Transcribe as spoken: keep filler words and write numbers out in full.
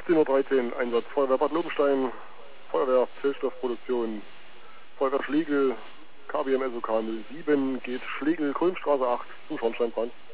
siebzehn Uhr dreizehn, Einsatz Feuerwehr Bad Lobenstein, Feuerwehr Zellstoffproduktion, Feuerwehr Schlegel, K B M S O K null sieben, geht Schlegel, Kulmstraße acht zum Schornsteinbrand.